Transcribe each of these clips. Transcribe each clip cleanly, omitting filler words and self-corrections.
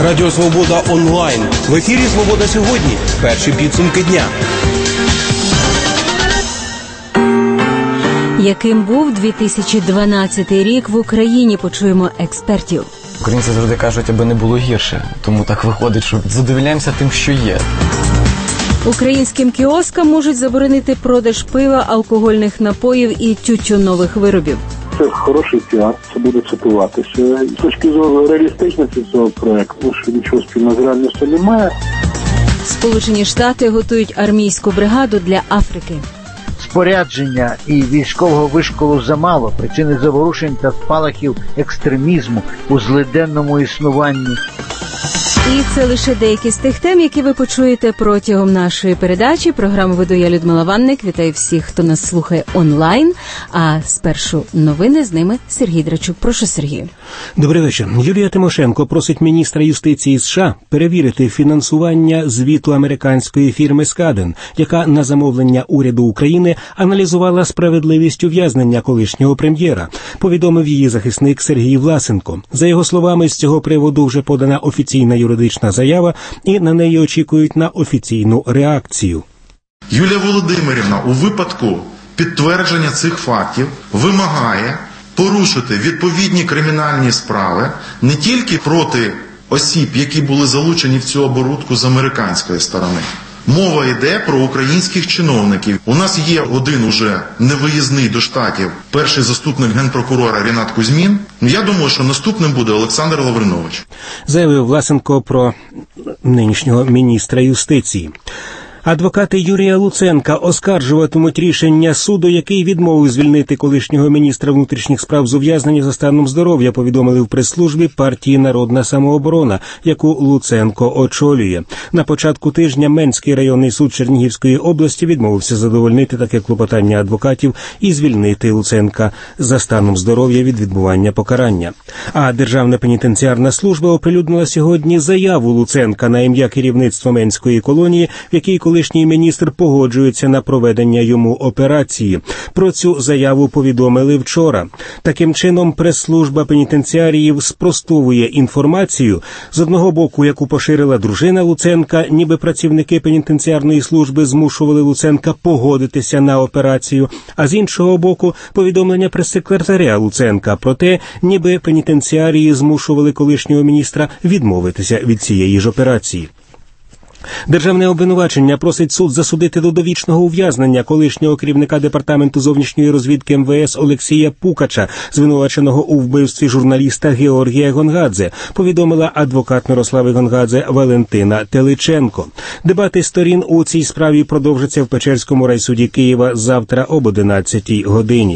Радіо Свобода онлайн. В ефірі «Свобода сьогодні». Перші підсумки дня. Яким був 2012 рік в Україні, почуємо експертів. Українці завжди кажуть, аби не було гірше. Тому так виходить, що задовольняємося тим, що є. Українським кіоскам можуть заборонити продаж пива, алкогольних напоїв і тютюнових виробів. Це хороший піар, це буде цитуватися. З точки зору реалістичності цього проєкту, що нічого спільного з реальністю немає. Сполучені Штати готують армійську бригаду для Африки. Спорядження і військового вишколу замало, причини заворушень та спалахів екстремізму у злиденному існуванні. І це лише деякі з тих тем, які ви почуєте протягом нашої передачі. Програму веду я, Людмила Ванник. Вітаю всіх, хто нас слухає онлайн. А спершу новини, з ними Сергій Драчук. Прошу, Сергію. Добрий вечір. Юлія Тимошенко просить міністра юстиції США перевірити фінансування звіту американської фірми «Скаден», яка на замовлення уряду України аналізувала справедливість ув'язнення колишнього прем'єра, повідомив її захисник Сергій Власенко. За його словами, з цього приводу вже подана офіційна юридична заява, і на неї очікують на офіційну реакцію. Юлія Володимирівна у випадку підтвердження цих фактів вимагає порушити відповідні кримінальні справи не тільки проти осіб, які були залучені в цю оборудку з американської сторони. Мова йде про українських чиновників. У нас є один уже невиїзний до Штатів, перший заступник генпрокурора Рінат Кузьмін. Я думаю, що наступним буде Олександр Лавринович. Заявив Власенко про нинішнього міністра юстиції. Адвокати Юрія Луценка оскаржуватимуть рішення суду, який відмовив звільнити колишнього міністра внутрішніх справ з ув'язнення за станом здоров'я, повідомили в прес-службі партії «Народна самооборона», яку Луценко очолює. На початку тижня Менський районний суд Чернігівської області відмовився задовольнити таке клопотання адвокатів і звільнити Луценка за станом здоров'я від відбування покарання. А Державна пенітенціарна служба оприлюднила сьогодні заяву Луценка на ім'я керівництва Менської колонії, в якій колишній міністр погоджується на проведення йому операції. Про цю заяву повідомили вчора. Таким чином, прес-служба пенітенціаріїв спростовує інформацію, з одного боку, яку поширила дружина Луценка, ніби працівники пенітенціарної служби змушували Луценка погодитися на операцію, а з іншого боку, повідомлення прес-секретаря Луценка про те, ніби пенітенціарії змушували колишнього міністра відмовитися від цієї ж операції. Державне обвинувачення просить суд засудити до довічного ув'язнення колишнього керівника Департаменту зовнішньої розвідки МВС Олексія Пукача, звинуваченого у вбивстві журналіста Георгія Гонгадзе, повідомила адвокат Мирослави Гонгадзе Валентина Теличенко. Дебати сторін у цій справі продовжаться в Печерському райсуді Києва завтра об 11-й годині.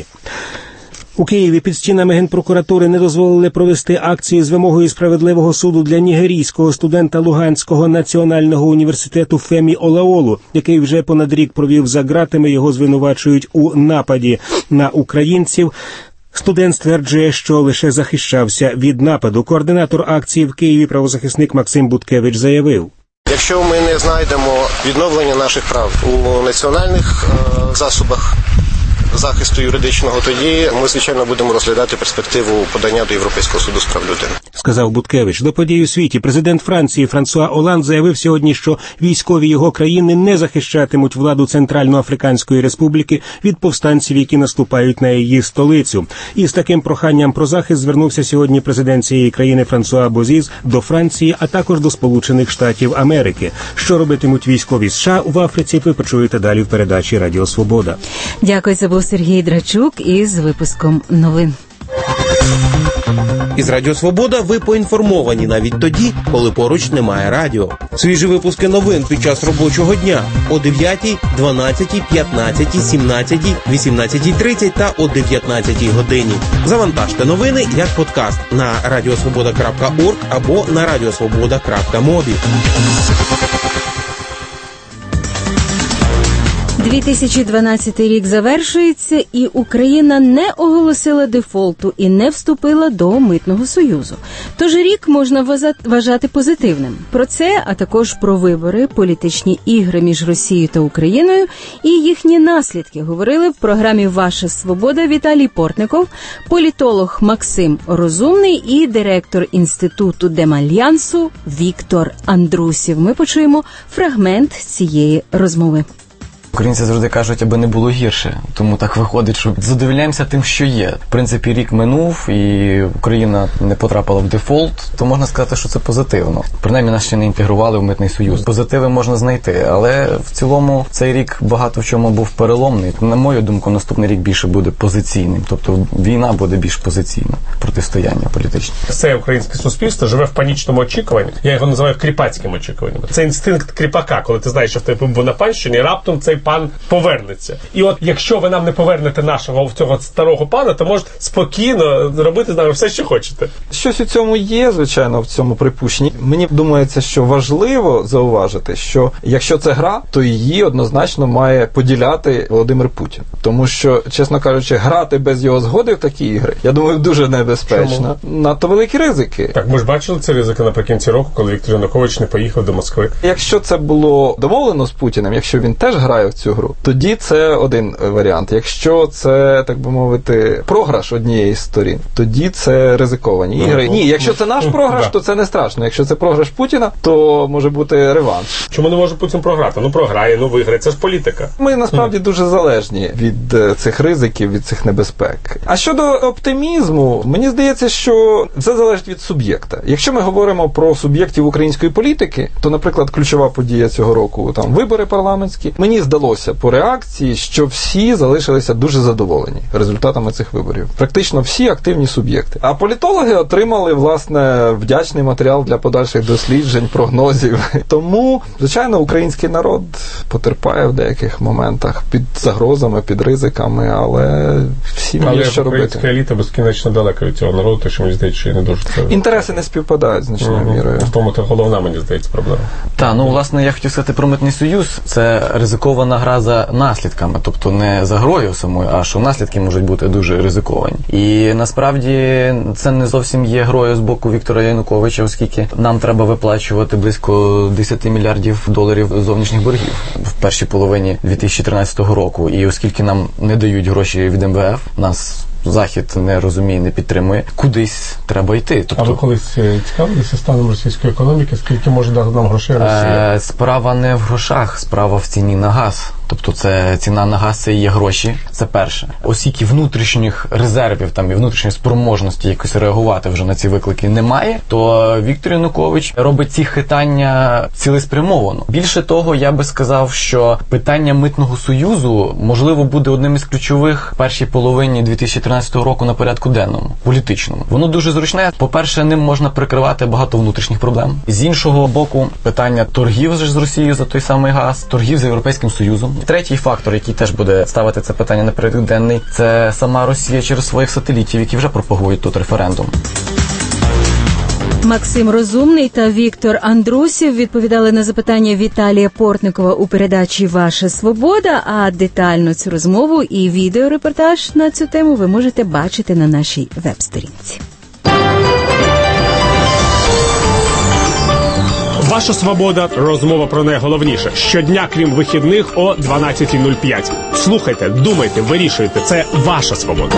У Києві під стінами Генпрокуратури не дозволили провести акцію з вимогою справедливого суду для нігерійського студента Луганського національного університету Фемі Олаолу, який вже понад рік провів за ґратами. Його звинувачують у нападі на українців. Студент стверджує, що лише захищався від нападу. Координатор акції в Києві, правозахисник Максим Буткевич, заявив: якщо ми не знайдемо відновлення наших прав у національних засобах захисту юридичного, тоді ми, звичайно, будемо розглядати перспективу подання до Європейського суду з прав людини. Сказав Буткевич. До подій у світі президент Франції Франсуа Оланд заявив сьогодні, що військові його країни не захищатимуть владу Центральноафриканської Республіки від повстанців, які наступають на її столицю. І з таким проханням про захист звернувся сьогодні президент цієї країни Франсуа Бозіз до Франції, а також до Сполучених Штатів Америки. Що робитимуть військові США в Африці, ви почуєте далі в передачі «Радіо Свобода». Дякую, це був Сергій Драчук із випуском новин. Із Радіо Свобода ви поінформовані навіть тоді, коли поруч немає радіо. Свіжі випуски новин під час робочого дня о 9, 12, 15, 17, 18:30 та о 19 годині. Завантажте новини як подкаст на radiosvoboda.org або на radiosvoboda.mobi. 2012 рік завершується, і Україна не оголосила дефолту і не вступила до Митного Союзу. Тож рік можна вважати позитивним. Про це, а також про вибори, політичні ігри між Росією та Україною і їхні наслідки говорили в програмі «Ваша свобода» Віталій Портников, політолог Максим Розумний і директор Інституту Демальянсу Віктор Андрусів. Ми почуємо фрагмент цієї розмови. Українці завжди кажуть, аби не було гірше. Тому так виходить, що задовольняємося тим, що є. В принципі, рік минув, і Україна не потрапила в дефолт, то можна сказати, що це позитивно. Принаймні, нас ще не інтегрували в Митний Союз. Позитиви можна знайти, але в цілому цей рік багато в чому був переломний. На мою думку, наступний рік більше буде позиційним. Тобто війна буде більш позиційна, протистояння політичне. Це українське суспільство живе в панічному очікуванні. Я його називаю кріпацьким очікуванням. Це інстинкт кріпака, коли ти знаєш, що в тебе був на панщині, раптом цей пан повернеться. І от якщо ви нам не повернете нашого цього старого пана, то можете спокійно робити з нами все, що хочете. Щось у цьому є, звичайно, в цьому припущенні. Мені думається, що важливо зауважити, що якщо це гра, то її однозначно має поділяти Володимир Путін. Тому що, чесно кажучи, грати без його згоди в такі ігри, я думаю, дуже небезпечно. Чому? Надто великі ризики. Так, ми ж бачили ці ризики наприкінці року, коли Віктор Янукович не поїхав до Москви. Якщо це було домовлено з Путіним, якщо він теж грає в цю гру, тоді це один варіант. Якщо це, так би мовити, програш однієї з сторін, тоді це ризиковані ігри. Ні, якщо це наш програш, то це не страшно. Якщо це програш Путіна, то може бути реванш. Чому не може Путін програти? Ну програє, ну виграє. Це ж політика. Ми насправді дуже залежні від цих ризиків, від цих небезпек. А щодо оптимізму, мені здається, що це залежить від суб'єкта. Якщо ми говоримо про суб'єктів української політики, то, наприклад, ключова подія цього року, там, вибори парламентські, мені здалося по реакції, що всі залишилися дуже задоволені результатами цих виборів. Практично всі активні суб'єкти. А політологи отримали, власне, вдячний матеріал для подальших досліджень, прогнозів. Тому, звичайно, український народ потерпає в деяких моментах під загрозами, під ризиками, але всі є що робити. Українська еліта безкінечно далека від цього народу, так що мені здається, що я не дуже це... Інтереси не співпадають значною мірою. В тому, то головна, мені здається, проблема. Так, ну, власне, я хотів сказати про Митний Союз. Це ризикована гра за наслідками, тобто не за грою самою, а що наслідки можуть бути дуже ризиковані. І насправді це не зовсім є грою з боку Віктора Януковича, оскільки нам треба виплачувати близько 10 мільярдів доларів зовнішніх боргів в першій половині 2013 року. І оскільки нам не дають гроші від МВФ, нас Захід не розуміє, не підтримує, кудись треба йти. Тобто, а ви колись цікавилися станом російської економіки? Скільки може дати нам грошей Росія? Справа не в грошах, справа в ціні на газ. Тобто це ціна на газ, це є гроші, це перше. Оскільки внутрішніх резервів там і внутрішньої спроможності якось реагувати вже на ці виклики немає, то Віктор Янукович робить ці хитання цілеспрямовано. Більше того, я би сказав, що питання Митного Союзу, можливо, буде одним із ключових в першій половині 2013 року на порядку денному, політичному. Воно дуже зручне. По-перше, ним можна прикривати багато внутрішніх проблем. З іншого боку, питання торгів з Росією за той самий газ, торгів з Європейським Союзом. Третій фактор, який теж буде ставити це питання на порядок денний, це сама Росія через своїх сателітів, які вже пропагують тут референдум. Максим Розумний та Віктор Андрусів відповідали на запитання Віталія Портникова у передачі «Ваша свобода», а детально цю розмову і відеорепортаж на цю тему ви можете бачити на нашій веб-сторінці. Ваша свобода. Розмова про найголовніше. Щодня, крім вихідних, о 12:05. Слухайте, думайте, вирішуйте. Це ваша свобода.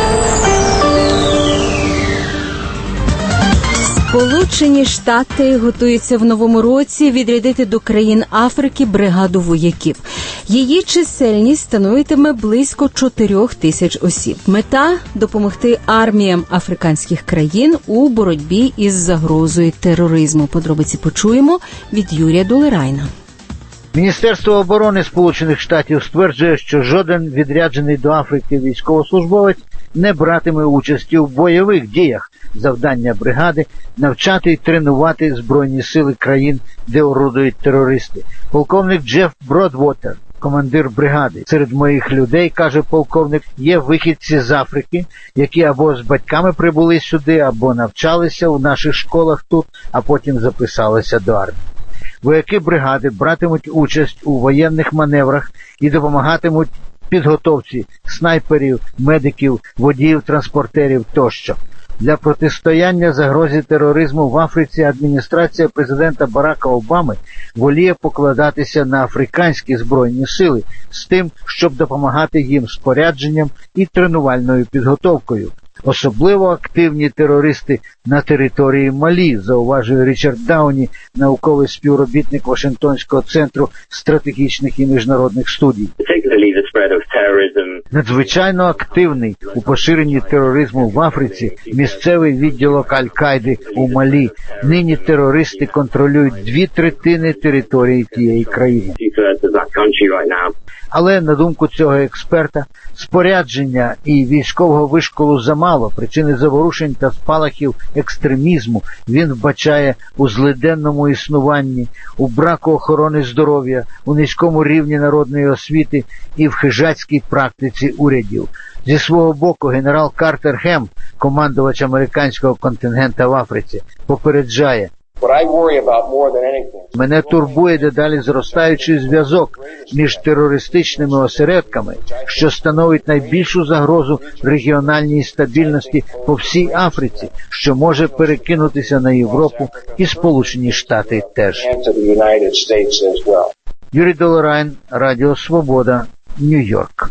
Сполучені Штати готуються в новому році відрядити до країн Африки бригаду вояків. Її чисельність становитиме близько 4 тисяч осіб. Мета – допомогти арміям африканських країн у боротьбі із загрозою тероризму. Подробиці почуємо від Юрія Долерайна. Міністерство оборони Сполучених Штатів стверджує, що жоден відряджений до Африки військовослужбовець не братиме участі в бойових діях. Завдання бригади – навчати і тренувати збройні сили країн, де орудують терористи. Полковник Джеф Бродвотер, командир бригади. Серед моїх людей, каже полковник, є вихідці з Африки, які або з батьками прибули сюди, або навчалися у наших школах тут, а потім записалися до армії. Вояки бригади братимуть участь у воєнних маневрах і допомагатимуть підготовці снайперів, медиків, водіїв, транспортерів тощо. Для протистояння загрозі тероризму в Африці адміністрація президента Барака Обами воліє покладатися на африканські збройні сили з тим, щоб допомагати їм спорядженням і тренувальною підготовкою. Особливо активні терористи на території Малі, зауважує Річард Дауні, науковий співробітник Вашингтонського центру стратегічних і міжнародних студій. Надзвичайно активний у поширенні тероризму в Африці місцевий відділок Аль-Каїди у Малі. Нині терористи контролюють 2/3 території тієї країни. Але, на думку цього експерта, спорядження і військового вишколу замало. Причини заворушень та спалахів екстремізму він вбачає у злиденному існуванні, у браку охорони здоров'я, у низькому рівні народної освіти і в хижацькій практиці урядів. Зі свого боку, генерал Картер Хем, командувач американського контингента в Африці, попереджає: мене турбує дедалі зростаючий зв'язок між терористичними осередками, що становить найбільшу загрозу регіональній стабільності по всій Африці, що може перекинутися на Європу і Сполучені Штати теж. Юрій Долорайн, Радіо Свобода, Нью-Йорк.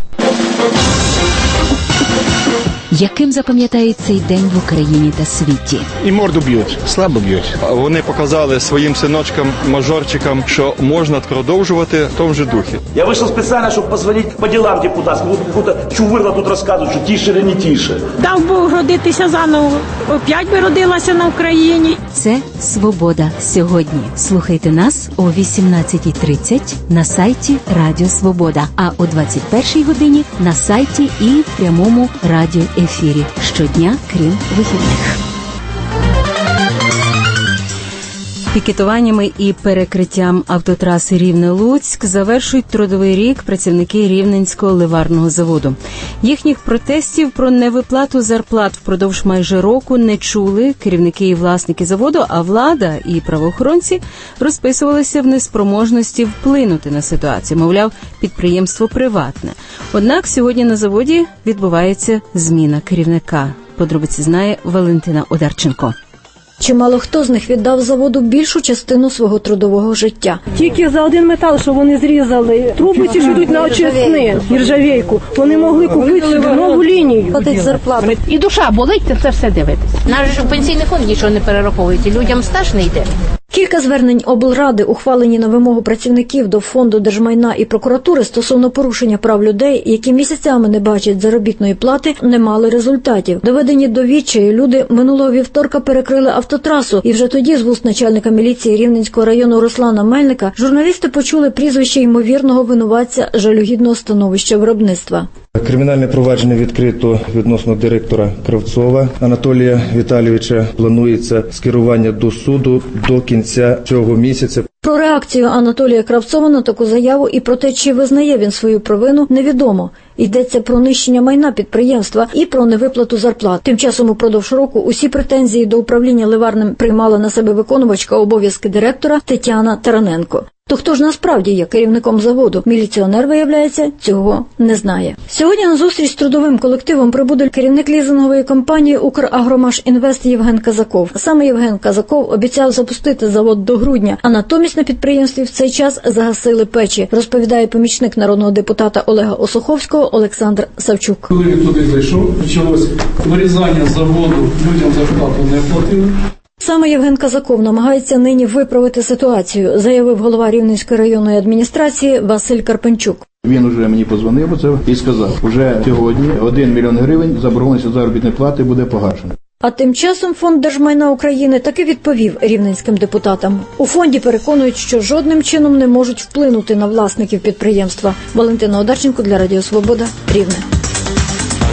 Яким запам'ятають цей день в Україні та світі? І морду б'ють, слабо б'ють. Вони показали своїм синочкам, мажорчикам, що можна продовжувати в тому же духі. Я вийшов спеціально, щоб позвонити по ділам депутатським. Будь-яку чувирла тут розказують, що тіше чи не тіше. Дав Бог родитися заново. Опять би родилася на Україні. Це «Свобода сьогодні». Слухайте нас о 18:30 на сайті Радіо Свобода, а о 21:00 годині на сайті і в прямому радіоефірі щодня, крім вихідних. Пікетуваннями і перекриттям автотраси Рівне-Луцьк завершують трудовий рік працівники Рівненського ливарного заводу. Їхніх протестів про невиплату зарплат впродовж майже року не чули керівники і власники заводу, а влада і правоохоронці розписувалися в неспроможності вплинути на ситуацію. Мовляв, підприємство приватне. Однак сьогодні на заводі відбувається зміна керівника. Подробиці знає Валентина Одарченко. Чимало хто з них віддав заводу більшу частину свого трудового життя. Тільки за один метал, що вони зрізали, трубиці ж йдуть на очисни, нержавійку, вони могли купити нову лінію. Платить зарплату. І душа болить, це все дивитися. Наш пенсійний фонд нічого не перераховує, людям стаж не йде. Кілька звернень облради, ухвалені на вимогу працівників до Фонду держмайна і прокуратури стосовно порушення прав людей, які місяцями не бачать заробітної плати, не мали результатів. Доведені до відчаю, люди минулого вівторка перекрили автотрасу, і вже тоді з вуст начальника міліції Рівненського району Руслана Мельника журналісти почули прізвище ймовірного винуватця жалюгідного становища виробництва. Кримінальне провадження відкрито відносно директора Кравцова Анатолія Віталійовича. Планується скерування до суду до кінця цього місяця. Про реакцію Анатолія Кравцова на таку заяву і про те, чи визнає він свою провину, невідомо. Йдеться про нищення майна підприємства і про невиплату зарплат. Тим часом упродовж року усі претензії до управління ливарним приймала на себе виконувачка обов'язки директора Тетяна Тараненко. То хто ж насправді є керівником заводу? Міліціонер, виявляється, цього не знає. Сьогодні на зустріч з трудовим колективом прибуде керівник лізингової компанії «Украгромашінвест» Євген Казаков. Саме Євген Казаков обіцяв запустити завод до грудня, а натомість на підприємстві в цей час загасили печі, розповідає помічник народного депутата Олега Осуховського Олександр Савчук. Коли він туди зайшов, почалось вирізання заводу, людям зарплату не платили. Саме Євген Казаков намагається нині виправити ситуацію, заявив голова Рівненської районної адміністрації Василь Карпенчук. Він уже мені подзвонив і сказав, уже сьогодні 1 мільйон гривень заборгованості заробітної плати буде погашено. А тим часом Фонд держмайна України таки відповів рівненським депутатам. У фонді переконують, що жодним чином не можуть вплинути на власників підприємства. Валентина Одарченко для Радіо Свобода, Рівне.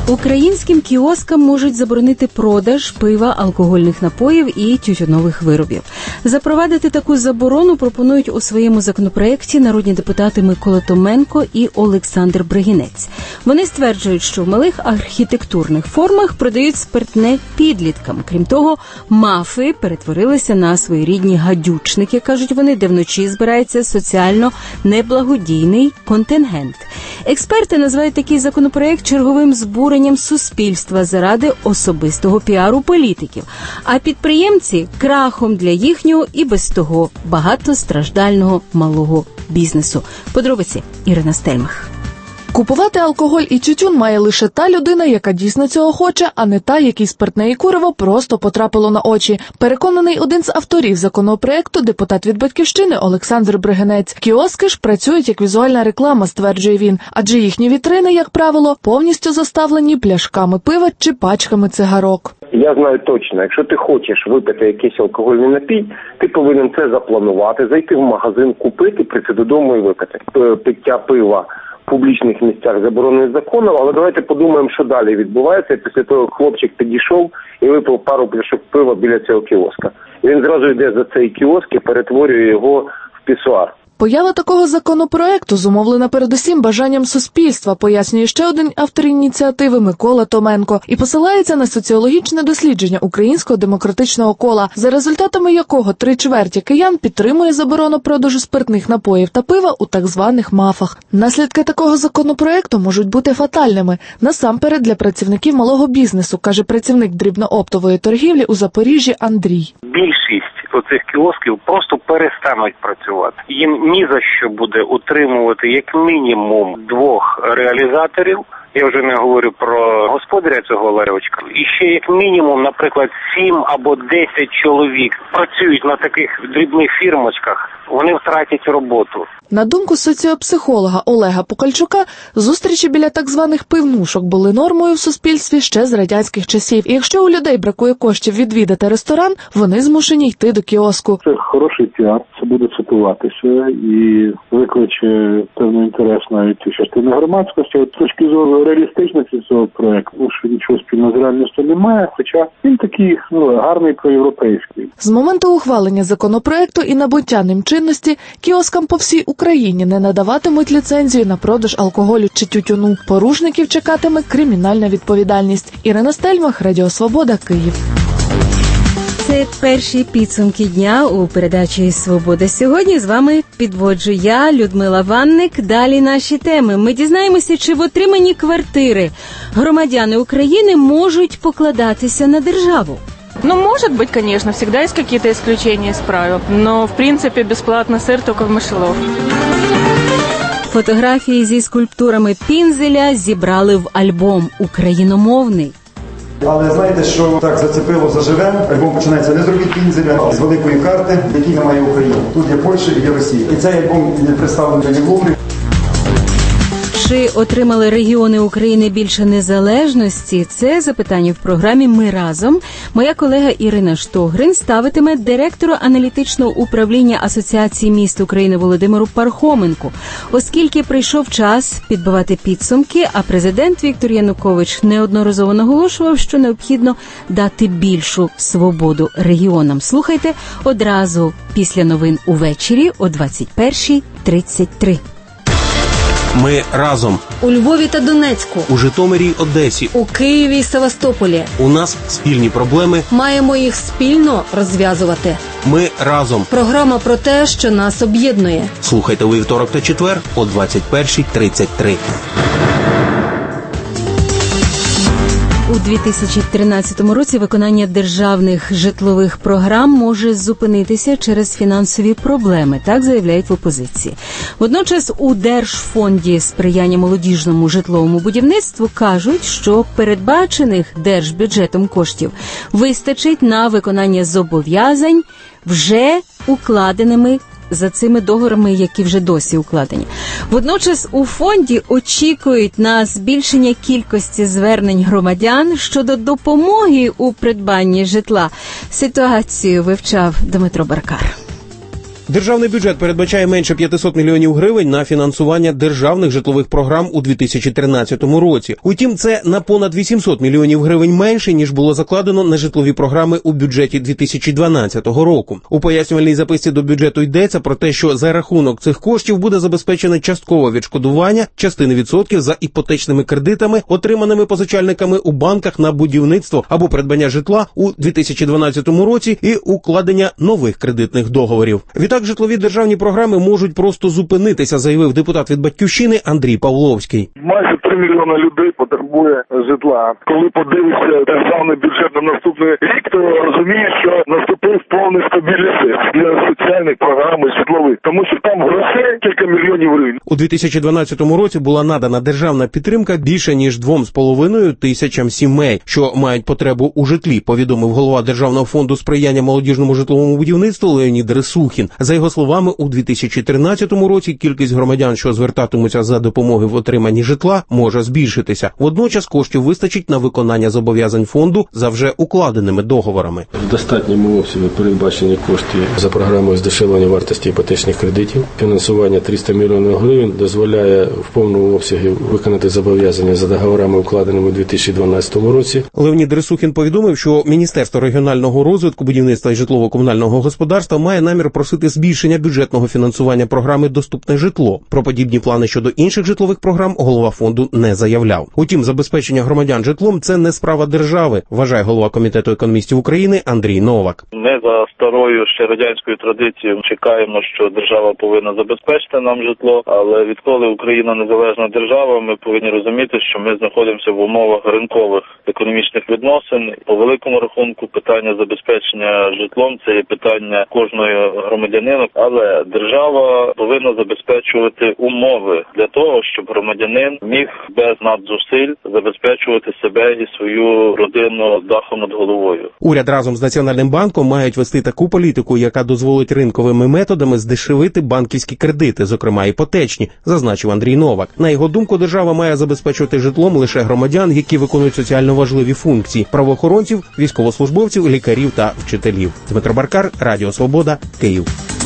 Українським кіоскам можуть заборонити продаж пива, алкогольних напоїв і тютюнових виробів. Запровадити таку заборону пропонують у своєму законопроекті народні депутати Микола Томенко і Олександр Бригінець. Вони стверджують, що в малих архітектурних формах продають спиртне підліткам. Крім того, мафи перетворилися на своєрідні гадючники, кажуть вони, де вночі збирається соціально неблагодійний контингент. Експерти називають такий законопроект черговим збуренням суспільства заради особистого піару політиків, а підприємці – крахом для їхнього і без того багатостраждального малого бізнесу. Подробиці Ірина Стельмах. Купувати алкоголь і тютюн має лише та людина, яка дійсно цього хоче, а не та, якій спиртне і куриво просто потрапило на очі. Переконаний один з авторів законопроекту, депутат від «Батьківщини» Олександр Бригінець. Кіоски ж працюють як візуальна реклама, стверджує він, адже їхні вітрини, як правило, повністю заставлені пляшками пива чи пачками цигарок. Я знаю точно, якщо ти хочеш випити якийсь алкогольний напій, ти повинен це запланувати, зайти в магазин, купити, прийти додому і випити. Пиття пива в публічних місцях заборонений законом, але давайте подумаємо, що далі відбувається. Після того хлопчик підійшов і випив пару пляшок пива біля цього кіоска. І він зразу йде за цей кіоск і перетворює його в пісуар. Поява такого законопроекту зумовлена передусім бажанням суспільства, пояснює ще один автор ініціативи Микола Томенко, і посилається на соціологічне дослідження Українського демократичного кола, за результатами якого 3/4 киян підтримує заборону продажу спиртних напоїв та пива у так званих мафах. Наслідки такого законопроекту можуть бути фатальними, насамперед для працівників малого бізнесу, каже працівник дрібнооптової торгівлі у Запоріжжі Андрій. Більшість оцих кіосків просто перестануть працювати. Їм ні за що буде утримувати як мінімум 2 реалізаторів. Я вже не говорю про господаря цього ларьочка. І ще як мінімум, наприклад, 7 або 10 чоловік працюють на таких дрібних фірмочках. Вони втратять роботу. На думку соціопсихолога Олега Пукальчука, зустрічі біля так званих пивнушок були нормою в суспільстві ще з радянських часів. І якщо у людей бракує коштів відвідати ресторан, вони змушені йти до кіоску. Це хороший піар, це буде цитуватися і викличе певний інтерес навіть частини громадськості. От з точки зору реалістичності цього проекту, що нічого спільного з реальністю немає, хоча він такий гарний проєвропейський. З моменту ухвалення законопроекту і набуття ним чинності кіоскам по всій Україні не надаватимуть ліцензію на продаж алкоголю чи тютюну. Порушників чекатиме кримінальна відповідальність. Ірина Стельмах, Радіо Свобода, Київ. Це перші підсумки дня у передачі «Свобода сьогодні». З вами підводжу я, Людмила Ванник. Далі наші теми. Ми дізнаємося, чи в отриманні квартири громадяни України можуть покладатися на державу. Может быть, конечно, всегда есть какие-то исключения из правил, но, в принципе, бесплатно сыр только в мышеловке. Фотографії зі скульптурами Пінзеля зібрали в альбом «Україномовний». Але знаєте, що так зацепило заживе? Альбом починається не з робіт Пінзеля, а з великої карти, які немає України. Тут є Польща і є Росія. І цей альбом не представлений в Луврі. Чи отримали регіони України більше незалежності? Це запитання в програмі «Ми разом». Моя колега Ірина Штогрин ставитиме директору аналітичного управління Асоціації міст України Володимиру Пархоменку. Оскільки прийшов час підбивати підсумки, а президент Віктор Янукович неодноразово наголошував, що необхідно дати більшу свободу регіонам. Слухайте одразу після новин увечері о 21:33. Ми разом. У Львові та Донецьку. У Житомирі й Одесі. У Києві й Севастополі. У нас спільні проблеми. Маємо їх спільно розв'язувати. Ми разом. Програма про те, що нас об'єднує. Слухайте у вівторок та четвер о 21:33. У 2013 році виконання державних житлових програм може зупинитися через фінансові проблеми, так заявляють в опозиції. Водночас у Держфонді сприяння молодіжному житловому будівництву кажуть, що передбачених держбюджетом коштів вистачить на виконання зобов'язань вже укладеними за цими договорами, які вже досі укладені. Водночас у фонді очікують на збільшення кількості звернень громадян щодо допомоги у придбанні житла. Ситуацію вивчав Дмитро Баркар. Державний бюджет передбачає менше 500 мільйонів гривень на фінансування державних житлових програм у 2013 році. Утім, це на понад 800 мільйонів гривень менше, ніж було закладено на житлові програми у бюджеті 2012 року. У пояснювальній записці до бюджету йдеться про те, що за рахунок цих коштів буде забезпечене часткове відшкодування частини відсотків за іпотечними кредитами, отриманими позичальниками у банках на будівництво або придбання житла у 2012 році і укладення нових кредитних договорів. Відтак, житлові державні програми можуть просто зупинитися, заявив депутат від «Батьківщини» Андрій Павловський. Майже 3 мільйони людей потребує житла. Коли подивишся державний бюджет на наступний рік, то розумієш, що наступив повний стабілізм для соціальних програм і житлових, тому що там грошей кілька мільйонів гривень. У 2012 році була надана державна підтримка більше ніж 2,5 тисячам сімей, що мають потребу у житлі, повідомив голова Державного фонду сприяння молодіжному житловому будівництву Леонід Рисухін. За його словами, у 2013 році кількість громадян, що звертатимуться за допомогою в отриманні житла, може збільшитися. Водночас коштів вистачить на виконання зобов'язань фонду за вже укладеними договорами. В достатньому обсязі передбачені кошти за програмою здешевлення вартості іпотечних кредитів. Фінансування 300 мільйонів гривень дозволяє в повному обсязі виконати зобов'язання за договорами, укладеними у 2012 році. Леонід Рисухін повідомив, що Міністерство регіонального розвитку, будівництва і житлово-комунального господарства має намір просити збільшення бюджетного фінансування програми «Доступне житло». Про подібні плани щодо інших житлових програм голова фонду не заявляв. Утім, забезпечення громадян житлом – це не справа держави, вважає голова Комітету економістів України Андрій Новак. Ми за старою ще радянською традицією чекаємо, що держава повинна забезпечити нам житло, але відколи Україна незалежна держава, ми повинні розуміти, що ми знаходимося в умовах ринкових економічних відносин. По великому рахунку питання забезпечення житлом – це є питання кожної громадянина, але держава повинна забезпечувати умови для того, щоб громадянин міг без надзусиль забезпечувати себе і свою родину з дахом над головою. Уряд разом з Національним банком мають вести таку політику, яка дозволить ринковими методами здешевити банківські кредити, зокрема іпотечні, зазначив Андрій Новак. На його думку, держава має забезпечувати житлом лише громадян, які виконують соціально важливі функції – правоохоронців, військовослужбовців, лікарів та вчителів. Дмитро Баркар, Радіо Свобода, Київ.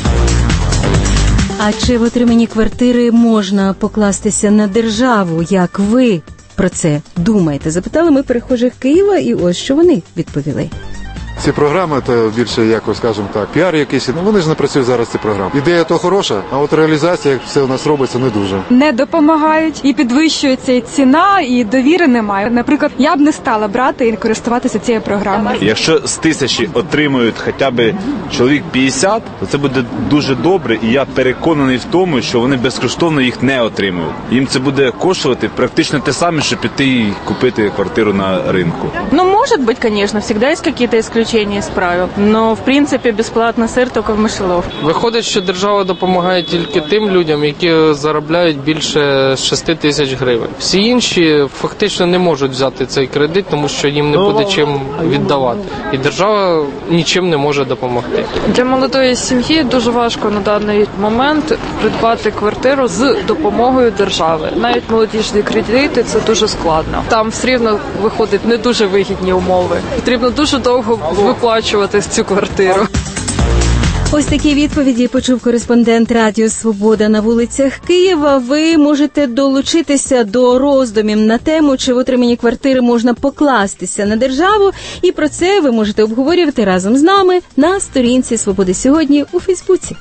А чи в отриманні квартири можна покластися на державу, як ви про це думаєте? Запитали ми перехожих Києва, і ось що вони відповіли. Ці програми, то більше, якось, скажімо так, піар якийсь, вони ж не працюють зараз ці програми. Ідея то хороша, а от реалізація, як все у нас робиться, не дуже. Не допомагають, і підвищується і ціна, і довіри немає. Наприклад, я б не стала брати і користуватися цією програмою. Якщо з 1000 отримують хоча б чоловік 50, то це буде дуже добре, і я переконаний в тому, що вони безкоштовно їх не отримують. Їм це буде коштувати практично те саме, що піти і купити квартиру на ринку. Ну, может быть, конечно, всегда есть какие-то исключения из правил, но, в принципе, бесплатно сыр только в мишеловке. Виходить, що держава допомагає тільки тим людям, які заробляють більше 6 тисяч гривень. Всі інші фактично не можуть взяти цей кредит, тому що їм не буде чим віддавати. І держава нічим не може допомогти. Для молодої сім'ї дуже важко на даний момент придбати квартиру з допомогою держави. Навіть молодіжні кредити – це дуже складно. Там все рівно виходить не дуже вигідні умови. Потрібно дуже довго виплачувати цю квартиру. Ось такі відповіді почув кореспондент Радіо Свобода на вулицях Києва. Ви можете долучитися до роздумів на тему, чи в отриманні квартири можна покластися на державу. І про це ви можете обговорювати разом з нами на сторінці «Свободи сьогодні» у Фейсбуці.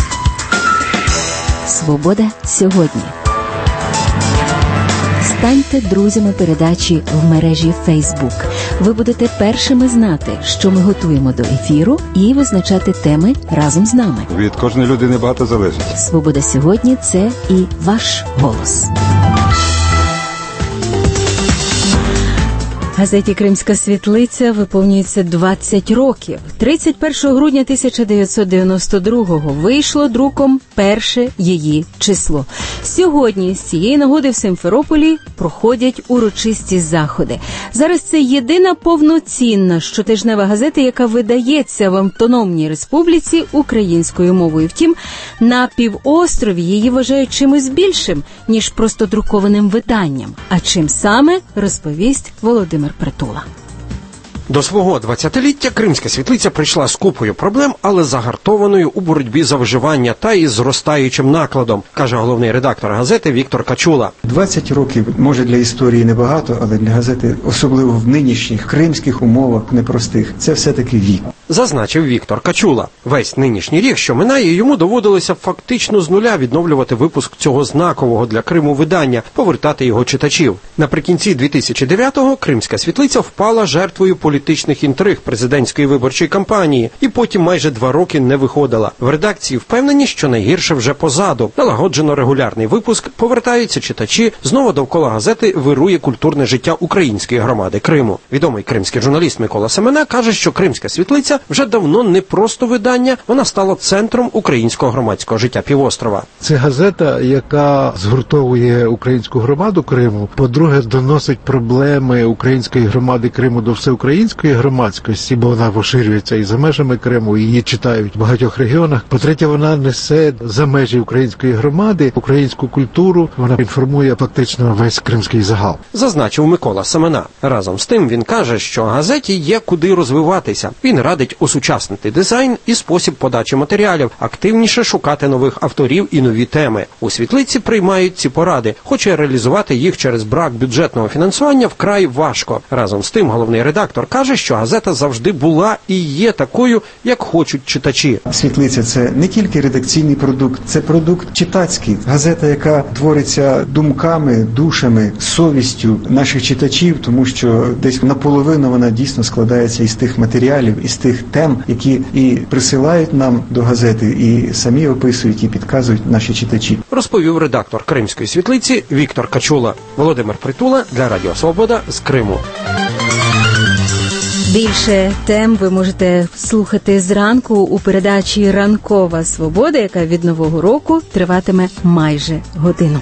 Свобода сьогодні. Станьте друзями передачі в мережі Facebook. Ви будете першими знати, що ми готуємо до ефіру, і визначати теми разом з нами. Від кожної людини багато залежить. Свобода сьогодні – це і ваш голос. Газеті «Кримська світлиця» виповнюється 20 років. 31 грудня 1992-го вийшло друком перше її число. Сьогодні з цієї нагоди в Симферополі проходять урочисті заходи. Зараз це єдина повноцінна щотижнева газета, яка видається в Автономній Республіці українською мовою. Втім, на півострові її вважають чимось більшим, ніж просто друкованим виданням. А чим саме, розповість Володимир Притула. До свого 20-ліття Кримська Світлиця прийшла з купою проблем, але загартованою у боротьбі за виживання та із зростаючим накладом, каже головний редактор газети Віктор Качула. 20 років, може для історії небагато, але для газети, особливо в нинішніх кримських умовах непростих, це все-таки вік. Зазначив Віктор Качула. Весь нинішній рік, що минає, йому доводилося фактично з нуля відновлювати випуск цього знакового для Криму видання, повертати його читачів. Наприкінці 2009-го Кримська Світлиця впала жертвою політичних інтриг президентської виборчої кампанії і потім майже 2 роки не виходила. В редакції впевнені, що найгірше вже позаду. Налагоджено регулярний випуск, повертаються читачі, знову довкола газети вирує культурне життя української громади Криму. Відомий кримський журналіст Микола Семена каже, що Кримська Світлиця вже давно не просто видання, вона стала центром українського громадського життя півострова. Це газета, яка згуртовує українську громаду Криму. По-друге, доносить проблеми української громади Криму до всеукраїнської громадськості, бо вона поширюється і за межами Криму, і її читають в багатьох регіонах. По-третє, вона несе за межі української громади українську культуру, вона інформує фактично весь кримський загал. Зазначив Микола Семена. Разом з тим він каже, що газеті є куди розвиватися. Він радить осучаснити дизайн і спосіб подачі матеріалів, активніше шукати нових авторів і нові теми. У Світлиці приймають ці поради, хоча реалізувати їх через брак бюджетного фінансування вкрай важко. Разом з тим головний редактор каже, що газета завжди була і є такою, як хочуть читачі. Світлиця – це не тільки редакційний продукт, це продукт читацький. Газета, яка твориться думками, душами, совістю наших читачів, тому що десь наполовину вона дійсно складається із тих матеріалів, із тих тем, які і присилають нам до газети, і самі описують, і підказують наші читачі. Розповів редактор Кримської Світлиці Віктор Качула. Володимир Притула для Радіо Свобода з Криму. Більше тем ви можете слухати зранку у передачі «Ранкова Свобода», яка від Нового року триватиме майже годину.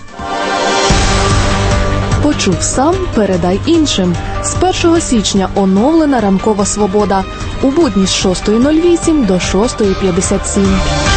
Почув сам, передай іншим. З 1 січня оновлена «Ранкова Свобода». У будні з 6:08 до 6:57.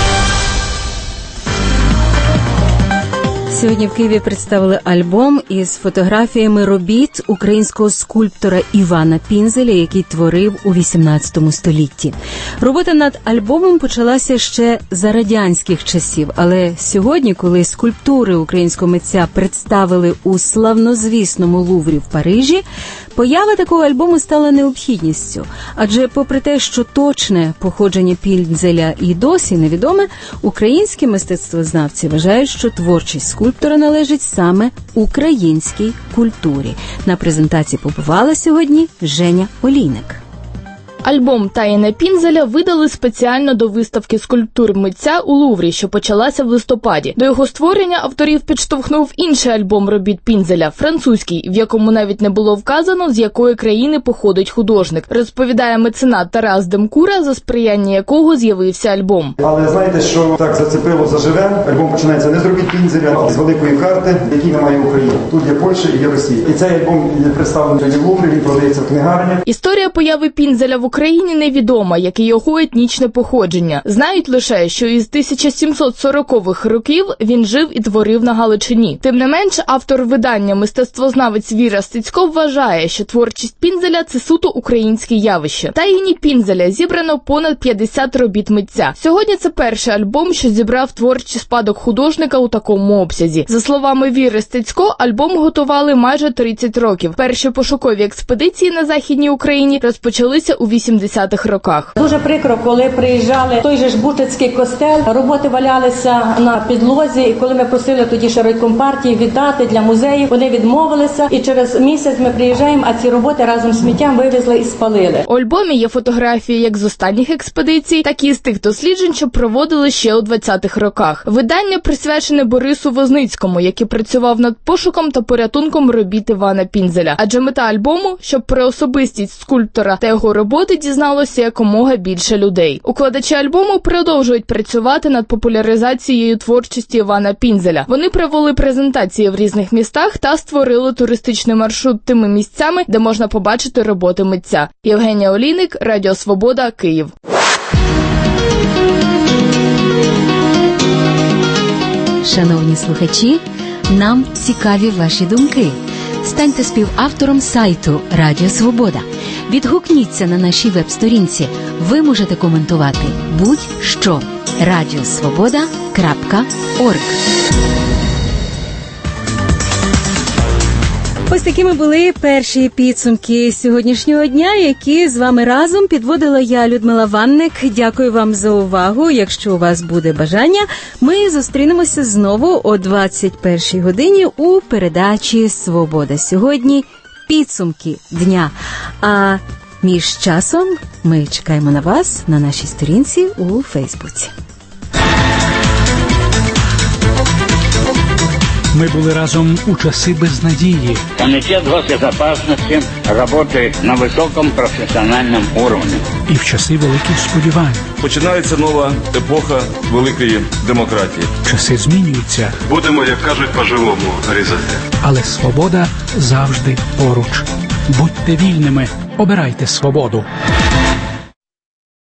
Сьогодні в Києві представили альбом із фотографіями робіт українського скульптора Івана Пінзеля, який творив у 18 столітті. Робота над альбомом почалася ще за радянських часів, але сьогодні, коли скульптури українського митця представили у славнозвісному Луврі в Парижі, поява такого альбому стала необхідністю. Адже попри те, що точне походження Пінзеля і досі невідоме, українські мистецтвознавці вважають, що творчість скульптора належить саме українській культурі. На презентації побувала сьогодні Женя Олійник. Альбом «Таїне Пінзеля» видали спеціально до виставки скульптур митця у Луврі, що почалася в листопаді. До його створення авторів підштовхнув інший альбом робіт Пінзеля, французький, в якому навіть не було вказано, з якої країни походить художник, розповідає меценат Тарас Демкура, за сприяння якого з'явився альбом. Але знаєте, що так зацепило заживе? Альбом починається не з робіт Пінзеля, а з великої карти, які немає України. Тут є Польща і є Росія. І цей альбом представлений в Луврі, він продається в книгарнях. Історія появи Пінзеля в Україні невідома, як і його етнічне походження. Знають лише, що із 1740-х років він жив і творив на Галичині. Тим не менш, автор видання, мистецтвознавець Віра Стецько, вважає, що творчість Пінзеля – це суто українське явище. Таїні Пінзеля зібрано понад 50 робіт митця. Сьогодні це перший альбом, що зібрав творчий спадок художника у такому обсязі. За словами Віри Стецько, альбом готували майже 30 років. Перші пошукові експедиції на Західній Україні розпочалися у 80-х роках. Дуже прикро, коли приїжджали в той же ж Бучацький костел, роботи валялися на підлозі, і коли ми просили тоді ще райком партії віддати для музеїв, вони відмовилися, і через місяць ми приїжджаємо, а ці роботи разом з сміттям вивезли і спалили. У альбомі є фотографії як з останніх експедицій, так і з тих досліджень, що проводили ще у 20-х роках. Видання присвячене Борису Возницькому, який працював над пошуком та порятунком робіт Івана Пінзеля. Адже мета альбому, щоб про особистість скульптора та його роботи дізналося якомога більше людей. Укладачі альбому продовжують працювати над популяризацією творчості Івана Пінзеля. Вони провели презентації в різних містах та створили туристичний маршрут тими місцями, де можна побачити роботи митця. Євгенія Олійник, Радіо Свобода, Київ. Шановні слухачі, нам цікаві ваші думки. Станьте співавтором сайту Радіо Свобода. Відгукніться на нашій веб-сторінці. Ви можете коментувати будь-що. radiosvoboda.org. Ось такими були перші підсумки сьогоднішнього дня, які з вами разом підводила я, Людмила Ванник. Дякую вам за увагу. Якщо у вас буде бажання, ми зустрінемося знову о 21-й годині у передачі «Свобода». Сьогодні підсумки дня. А між часом ми чекаємо на вас на нашій сторінці у Фейсбуці. Мы были разом у часы безнадеги. Комитет госбезопасности работает на высоком профессиональном уровне. І в часи великих сподівань. Починається нова епоха великої демократії. Часи змінюються. Будемо, як кажуть, по-живому різати. Але свобода завжди поруч. Будьте вільними, обирайте свободу.